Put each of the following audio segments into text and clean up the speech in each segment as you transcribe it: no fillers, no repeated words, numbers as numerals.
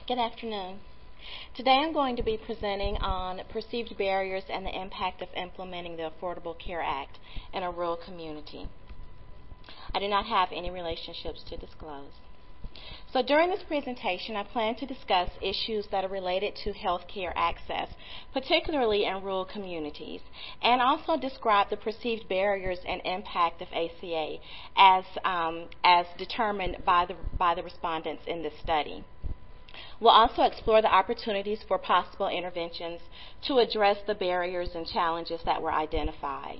Good afternoon. Today I'm going to be presenting on perceived barriers and the impact of implementing the Affordable Care Act in a rural community. I do not have any relationships to disclose. So during this presentation, I plan to discuss issues that are related to health care access, particularly in rural communities, and also describe the perceived barriers and impact of ACA as determined by the respondents in this study. We'll also explore the opportunities for possible interventions to address the barriers and challenges that were identified.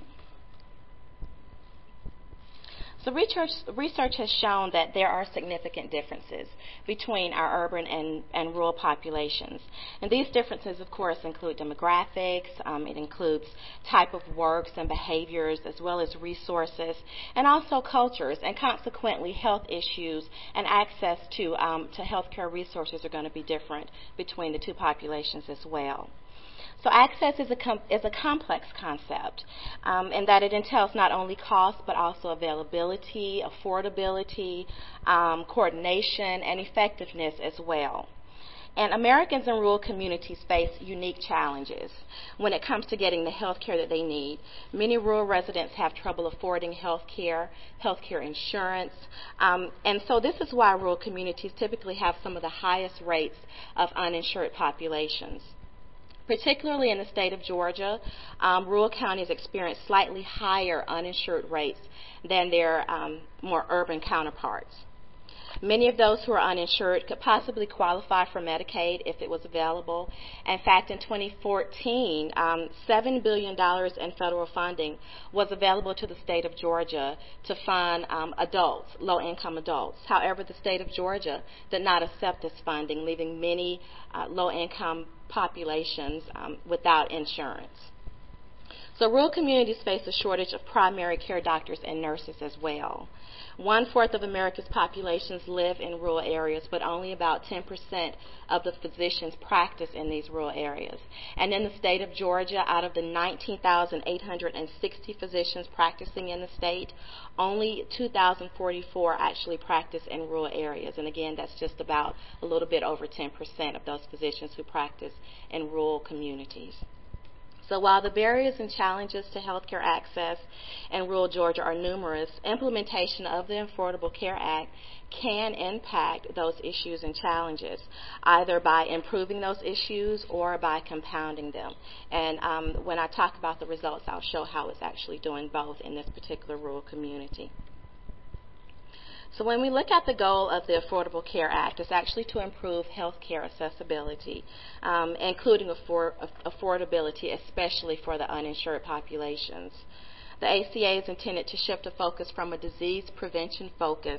So research has shown that there are significant differences between our urban and rural populations. And these differences, of course, include demographics, it includes type of works and behaviors, as well as resources, and also cultures, and consequently health issues and access to healthcare resources are going to be different between the two populations as well. So access is a complex concept in that it entails not only cost but also availability, affordability, coordination, and effectiveness as well. And Americans in rural communities face unique challenges when it comes to getting the health care that they need. Many rural residents have trouble affording health care insurance, and so this is why rural communities typically have some of the highest rates of uninsured populations. Particularly in the state of Georgia, rural counties experience slightly higher uninsured rates than their more urban counterparts. Many of those who are uninsured could possibly qualify for Medicaid if it was available. In fact, in 2014, $7 billion in federal funding was available to the state of Georgia to fund adults, low-income adults. However, the state of Georgia did not accept this funding, leaving many low-income populations without insurance. So rural communities face a shortage of primary care doctors and nurses as well. 1/4 of America's populations live in rural areas, but only about 10% of the physicians practice in these rural areas. And in the state of Georgia, out of the 19,860 physicians practicing in the state, only 2,044 actually practice in rural areas. And again, that's just about a little bit over 10% of those physicians who practice in rural communities. So while the barriers and challenges to healthcare access in rural Georgia are numerous, implementation of the Affordable Care Act can impact those issues and challenges, either by improving those issues or by compounding them. And when I talk about the results, I'll show how it's actually doing both in this particular rural community. So when we look at the goal of the Affordable Care Act, it's actually to improve health care accessibility, including affordability, especially for the uninsured populations. The ACA is intended to shift the focus from a disease treatment focus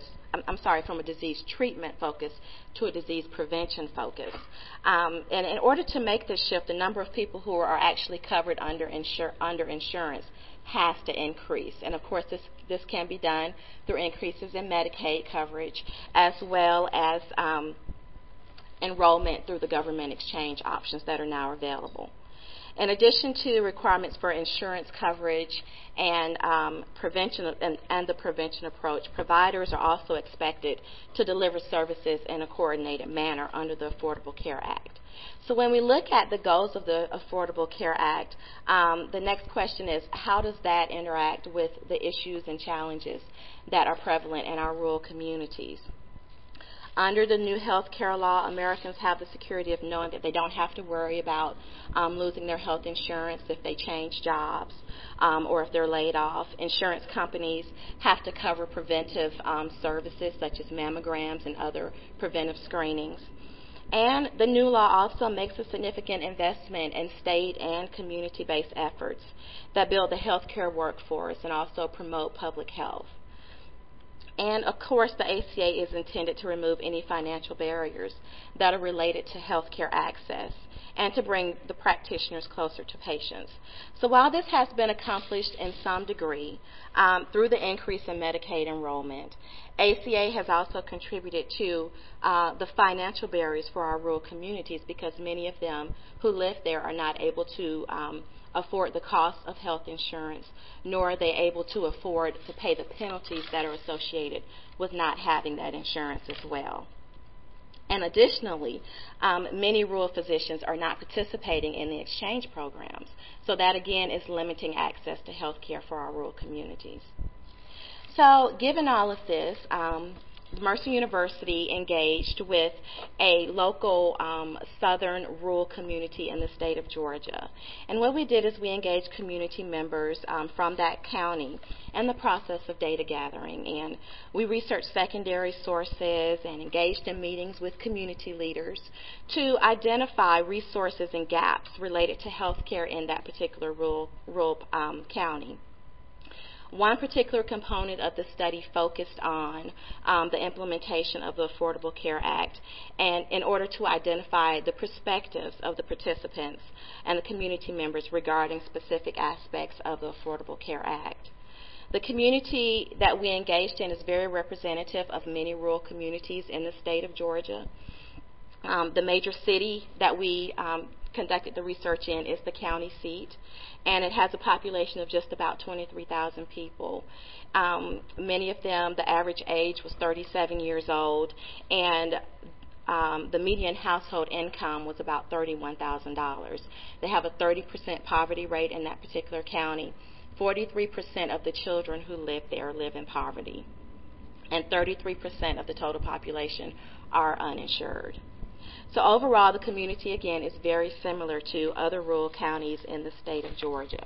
to a disease prevention focus. And in order to make this shift, the number of people who are actually covered under insurance has to increase. And of course, this can be done through increases in Medicaid coverage, as well as enrollment through the government exchange options that are now available. In addition to requirements for insurance coverage and the prevention approach, providers are also expected to deliver services in a coordinated manner under the Affordable Care Act. So when we look at the goals of the Affordable Care Act, the next question is, how does that interact with the issues and challenges that are prevalent in our rural communities? Under the new health care law, Americans have the security of knowing that they don't have to worry about losing their health insurance if they change jobs or if they're laid off. Insurance companies have to cover preventive services such as mammograms and other preventive screenings. And the new law also makes a significant investment in state and community-based efforts that build the healthcare workforce and also promote public health. And of course, the ACA is intended to remove any financial barriers that are related to healthcare access and to bring the practitioners closer to patients. So while this has been accomplished in some degree through the increase in Medicaid enrollment, ACA has also contributed to the financial barriers for our rural communities because many of them who live there are not able to afford the cost of health insurance, nor are they able to afford to pay the penalties that are associated with not having that insurance as well. And additionally, many rural physicians are not participating in the exchange programs. So that again is limiting access to health care for our rural communities. So given all of this, Mercer University engaged with a local southern rural community in the state of Georgia. And what we did is we engaged community members from that county in the process of data gathering. And we researched secondary sources and engaged in meetings with community leaders to identify resources and gaps related to health care in that particular rural county. One particular component of the study focused on the implementation of the Affordable Care Act, and in order to identify the perspectives of the participants and the community members regarding specific aspects of the Affordable Care Act. The community that we engaged in is very representative of many rural communities in the state of Georgia. The major city that we conducted the research in is the county seat, and it has a population of just about 23,000 people. Many of them, the average age was 37 years old, and the median household income was about $31,000. They have a 30% poverty rate in that particular county. 43% of the children who live there live in poverty, and 33% of the total population are uninsured. So overall, the community, again, is very similar to other rural counties in the state of Georgia.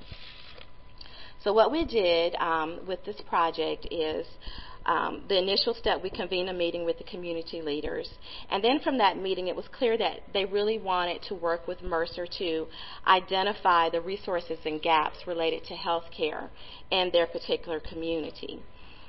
So what we did with this project is the initial step, we convened a meeting with the community leaders. And then from that meeting, it was clear that they really wanted to work with Mercer to identify the resources and gaps related to health care in their particular community.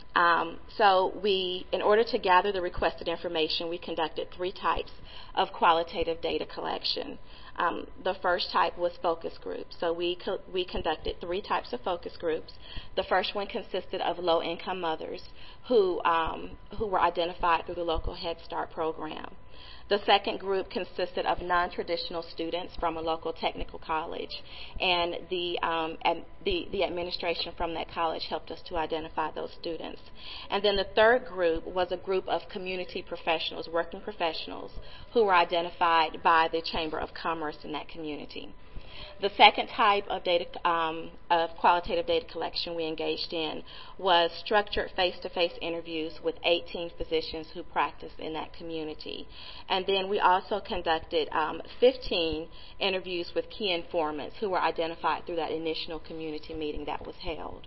So in order to gather the requested information, we conducted 3 types of qualitative data collection. The first type was focus groups. So we conducted 3 types of focus groups. The first one consisted of low-income mothers who were identified through the local Head Start program. The second group consisted of non-traditional students from a local technical college, and the administration from that college helped us to identify those students. And then the third group was a group of community professionals, working professionals, who were identified by the Chamber of Commerce in that community. The second type of qualitative data collection we engaged in was structured face-to-face interviews with 18 physicians who practice in that community. And then we also conducted 15 interviews with key informants who were identified through that initial community meeting that was held.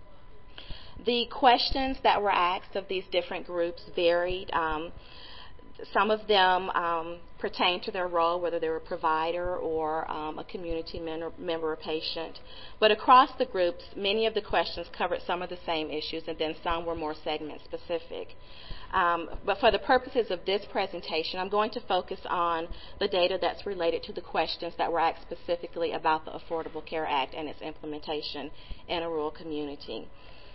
The questions that were asked of these different groups varied. Some of them pertain to their role, whether they were a provider or a community member or patient. But across the groups, many of the questions covered some of the same issues, and then some were more segment specific. But for the purposes of this presentation, I'm going to focus on the data that's related to the questions that were asked specifically about the Affordable Care Act and its implementation in a rural community.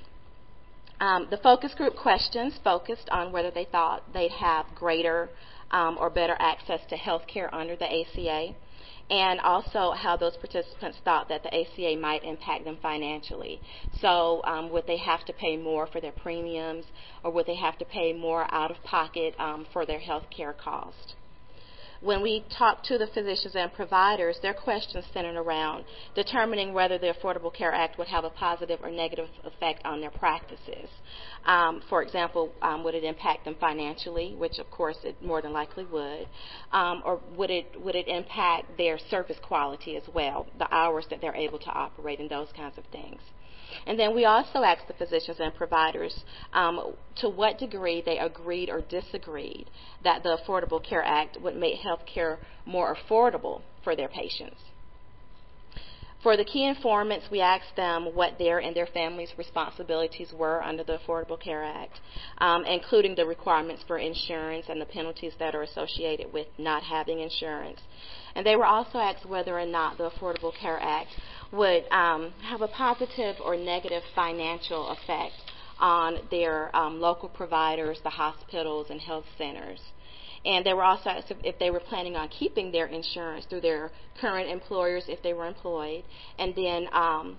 The focus group questions focused on whether they thought they'd have greater or better access to health care under the ACA, and also how those participants thought that the ACA might impact them financially. So would they have to pay more for their premiums, or would they have to pay more out of pocket for their health care cost? When we talked to the physicians and providers, their questions centered around determining whether the Affordable Care Act would have a positive or negative effect on their practices. For example, would it impact them financially, which of course it more than likely would, or would it impact their service quality as well, the hours that they're able to operate and those kinds of things. And then we also asked the physicians and providers to what degree they agreed or disagreed that the Affordable Care Act would make health care more affordable for their patients. For the key informants, we asked them what their and their families' responsibilities were under the Affordable Care Act, including the requirements for insurance and the penalties that are associated with not having insurance. And they were also asked whether or not the Affordable Care Act would have a positive or negative financial effect on their local providers, the hospitals, and health centers. And they were also asked if they were planning on keeping their insurance through their current employers if they were employed, and then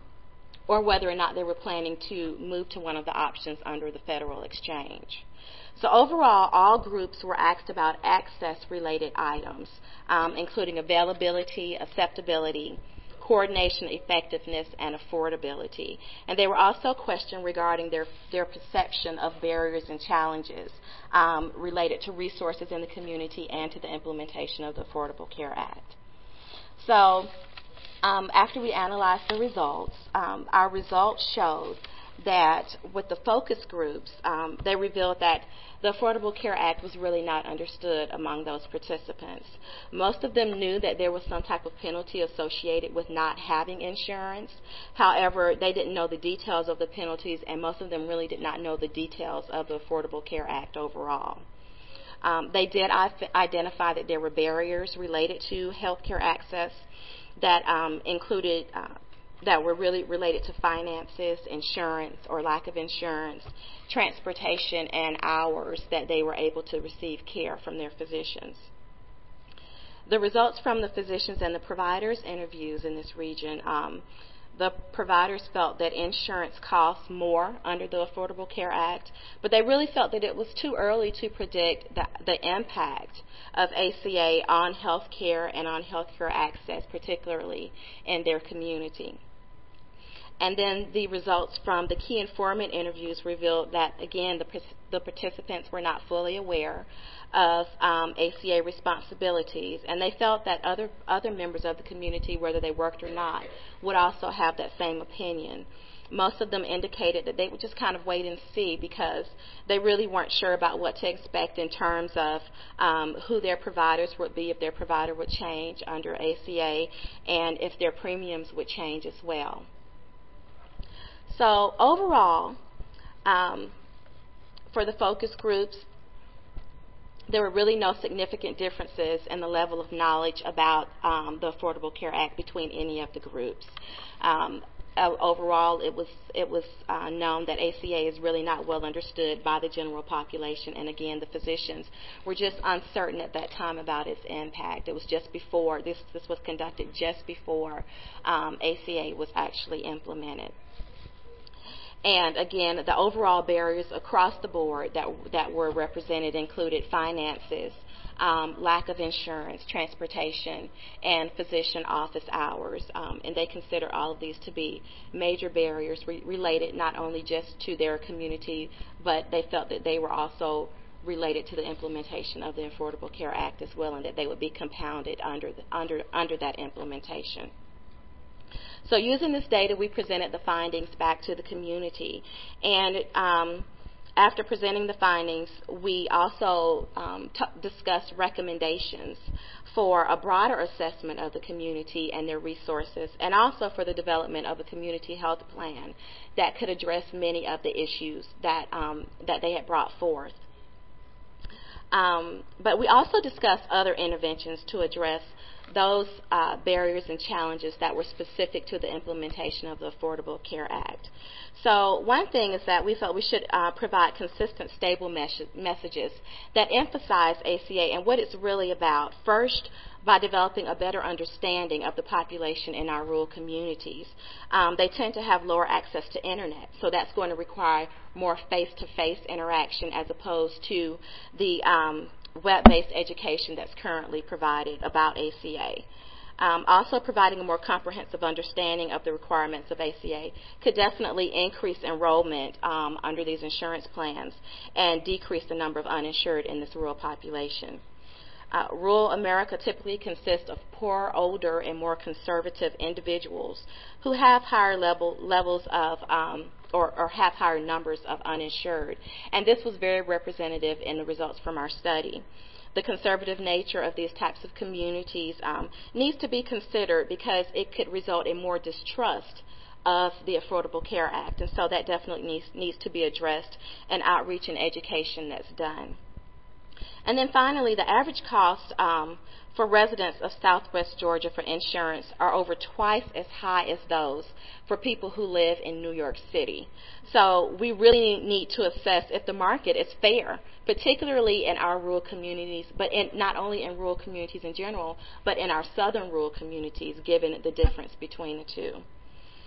or whether or not they were planning to move to one of the options under the federal exchange. So overall, all groups were asked about access-related items, including availability, acceptability, coordination, effectiveness, and affordability. And they were also questioned regarding their perception of barriers and challenges related to resources in the community and to the implementation of the Affordable Care Act. So after we analyzed the results, our results showed that with the focus groups, they revealed that the Affordable Care Act was really not understood among those participants. Most of them knew that there was some type of penalty associated with not having insurance. However, they didn't know the details of the penalties, and most of them really did not know the details of the Affordable Care Act overall. They did identify that there were barriers related to health care access that included that were really related to finances, insurance or lack of insurance, transportation, and hours that they were able to receive care from their physicians. The results from the physicians and the providers interviews in this region, the providers felt that insurance costs more under the Affordable Care Act, but they really felt that it was too early to predict the impact of ACA on health care and on health care access, particularly in their community. And then the results from the key informant interviews revealed that, again, the participants were not fully aware of ACA responsibilities, and they felt that other members of the community, whether they worked or not, would also have that same opinion. Most of them indicated that they would just kind of wait and see because they really weren't sure about what to expect in terms of who their providers would be, if their provider would change under ACA, and if their premiums would change as well. So overall, for the focus groups, there were really no significant differences in the level of knowledge about the Affordable Care Act between any of the groups. Overall, it was known that ACA is really not well understood by the general population, and again, the physicians were just uncertain at that time about its impact. It was just before, this was conducted just before ACA was actually implemented. And again, the overall barriers across the board that were represented included finances, lack of insurance, transportation, and physician office hours. And they consider all of these to be major barriers related not only just to their community, but they felt that they were also related to the implementation of the Affordable Care Act as well, and that they would be compounded under that implementation. So using this data, we presented the findings back to the community. And after presenting the findings, we also discussed recommendations for a broader assessment of the community and their resources, and also for the development of a community health plan that could address many of the issues that they had brought forth. But we also discussed other interventions to address those barriers and challenges that were specific to the implementation of the Affordable Care Act. So one thing is that we felt we should provide consistent, stable messages that emphasize ACA and what it's really about. First, by developing a better understanding of the population in our rural communities. They tend to have lower access to internet, so that's going to require more face-to-face interaction as opposed to the web-based education that's currently provided about ACA. Also, providing a more comprehensive understanding of the requirements of ACA could definitely increase enrollment under these insurance plans and decrease the number of uninsured in this rural population. Rural America typically consists of poor, older, and more conservative individuals who have higher levels of or have higher numbers of uninsured. And this was very representative in the results from our study. The conservative nature of these types of communities needs to be considered because it could result in more distrust of the Affordable Care Act. And so that definitely needs to be addressed in outreach and education that's done. And then finally, the average cost for residents of Southwest Georgia for insurance are over twice as high as those for people who live in New York City. So we really need to assess if the market is fair, particularly in our rural communities, but not only in rural communities in general, but in our southern rural communities, given the difference between the two.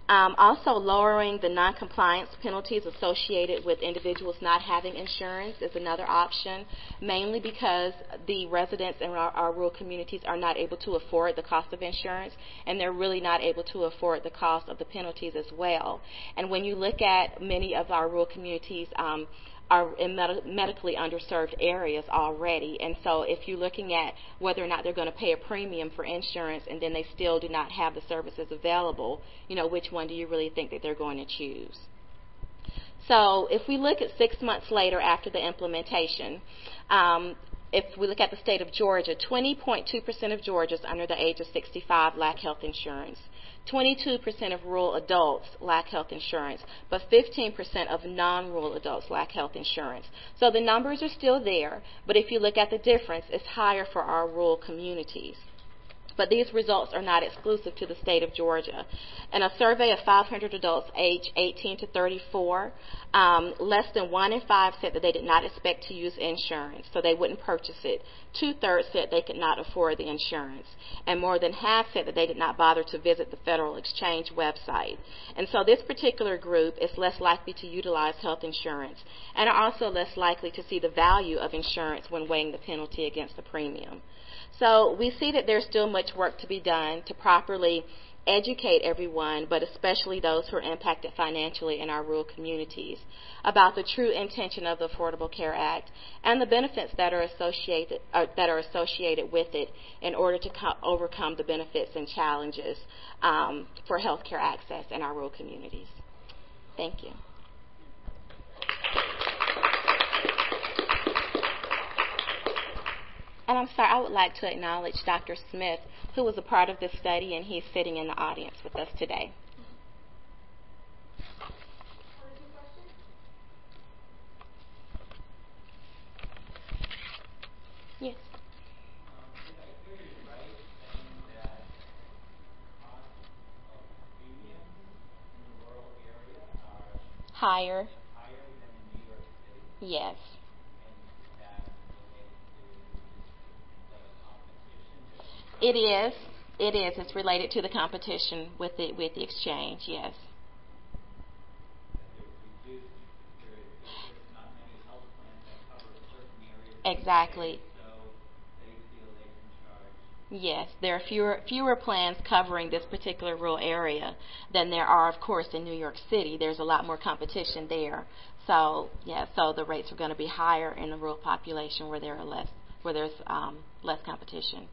Also, lowering the noncompliance penalties associated with individuals not having insurance is another option, mainly because the residents in our rural communities are not able to afford the cost of insurance, and they're really not able to afford the cost of the penalties as well. And when you look at many of our rural communities, are in medically underserved areas already. And so if you're looking at whether or not they're going to pay a premium for insurance and then they still do not have the services available, which one do you really think that they're going to choose? So if we look at 6 months later after the implementation, if we look at the state of Georgia, 20.2% of Georgians under the age of 65 lack health insurance. 22% of rural adults lack health insurance, but 15% of non-rural adults lack health insurance. So the numbers are still there, but if you look at the difference, it's higher for our rural communities. But these results are not exclusive to the state of Georgia. In a survey of 500 adults aged 18 to 34, less than 1 in 5 said that they did not expect to use insurance, so they wouldn't purchase it. 2/3 said they could not afford the insurance, and more than half said that they did not bother to visit the Federal Exchange website. And so this particular group is less likely to utilize health insurance and are also less likely to see the value of insurance when weighing the penalty against the premium. So we see that there's still much work to be done to properly educate everyone, but especially those who are impacted financially in our rural communities, about the true intention of the Affordable Care Act and the benefits that are associated with it in order to overcome the benefits and challenges for health care access in our rural communities. Thank you. And I'm sorry, I would like to acknowledge Dr. Smith, who was a part of this study, and he's sitting in the audience with us today. Yes. Did I hear you right saying that costs of premiums in the rural area are higher than in New York City? Yes. It is. It is. It's related to the competition with the exchange. Yes. There's not many health plans that cover certain areas. Exactly. So they feel they can charge. Yes, there are fewer plans covering this particular rural area than there are, of course, in New York City. There's a lot more competition there. So so the rates are going to be higher in the rural population where there's less competition.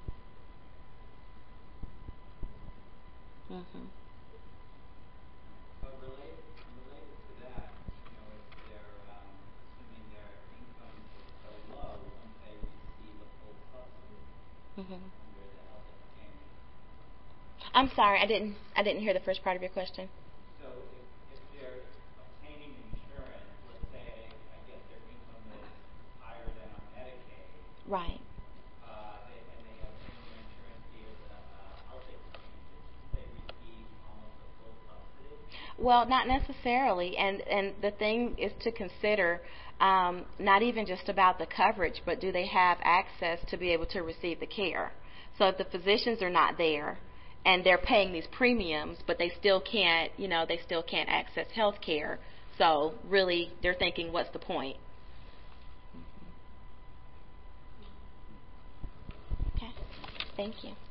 Mm-hmm. But related to that, if they're assuming their income is so low, wouldn't they receive a full subsidy under the health exchange? I'm sorry, I didn't hear the first part of your question. So if they're obtaining insurance, let's say I guess their income is higher than on Medicaid. Right. And they obtain their insurance via the health exchanges, they receive almost a full subsidy? Well, not necessarily, and the thing is to consider not even just about the coverage, but do they have access to be able to receive the care? So if the physicians are not there and they're paying these premiums, but they still can't access health care, so really they're thinking, what's the point? Okay, thank you.